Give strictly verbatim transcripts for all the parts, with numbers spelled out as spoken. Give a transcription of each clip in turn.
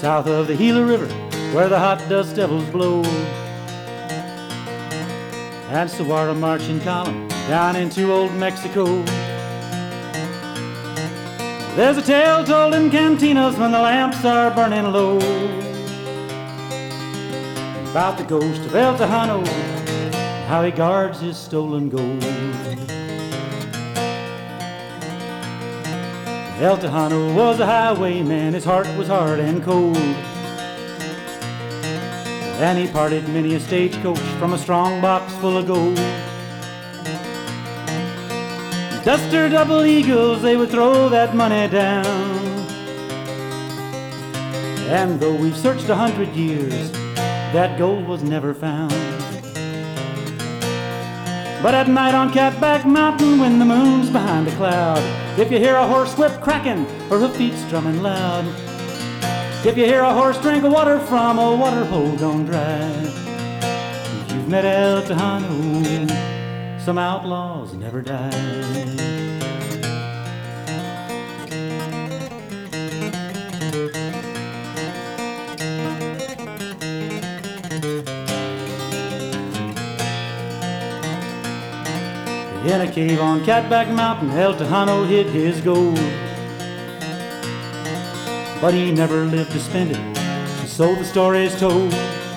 south of the Gila River, where the hot dust devils blow. And Saguaro marching column down into old Mexico. There's a tale told in cantinas when the lamps are burning low about the ghost of El Tejano, how he guards his stolen gold. El Tejano was a highwayman, his heart was hard and cold, and he parted many a stagecoach from a strong box full of gold. Duster double eagles, they would throw that money down, and though we've searched a hundred years, that gold was never found. But at night on Catback Mountain, when the moon's behind a cloud, if you hear a horsewhip cracking or hoofbeats drumming loud, if you hear a horse drink water from a water hole gone dry, you've met El Tejano, some outlaws never die. In a cave on Catback Mountain, El Tejano hid his gold, but he never lived to spend it, and so the story is told.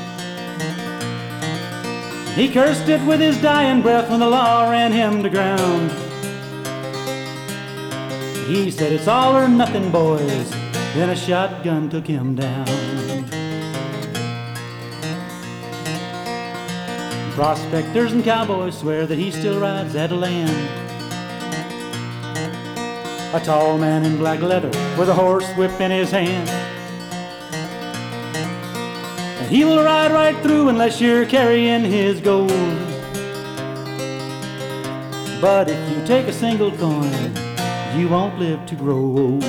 He cursed it with his dying breath when the law ran him to ground. He said, "It's all or nothing, boys," then a shotgun took him down. Prospectors and cowboys swear that he still rides that land, a tall man in black leather with a horsewhip in his hand. And he will ride right through unless you're carrying his gold. But if you take a single coin, you won't live to grow old.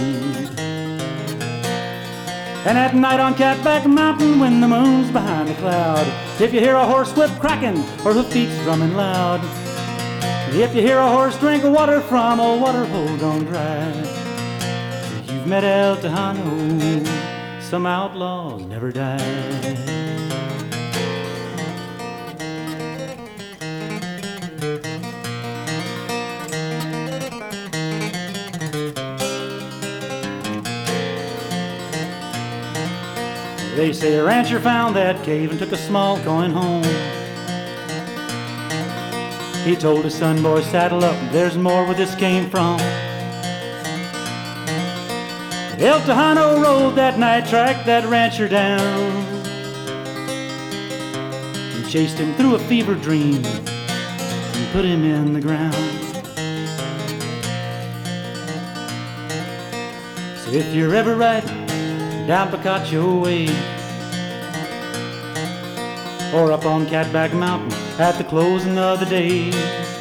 And at night on Catback Mountain, when the moon's behind a cloud, if you hear a horsewhip cracking or hoofbeats drumming loud, if you hear a horse drink water from a water hole gone dry, you've met El Tejano, some outlaws never die. They say a rancher found that cave and took a small coin home. He told his son, "Boy, saddle up, there's more where this came from." El Tejano rode that night, tracked that rancher down, and chased him through a fever dream and put him in the ground. So if you're ever riding down Picacho Way, or up on Catback Mountain at the closing of the day,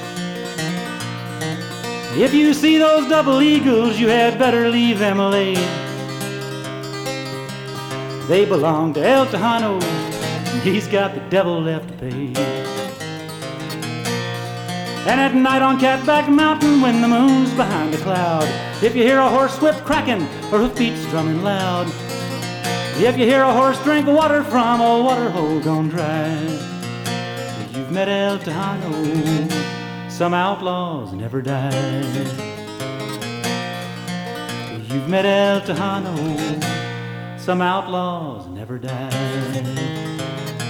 if you see those double eagles, you had better leave them laid. They belong to El Tejano, and he's got the devil left to pay. And at night on Catback Mountain, when the moon's behind a cloud, if you hear a horsewhip cracking or hoofbeats drumming loud, if you hear a horse drink water from a water hole gone dry, you've met El Tejano, some outlaws never die. You've met El Tejano, some outlaws never die.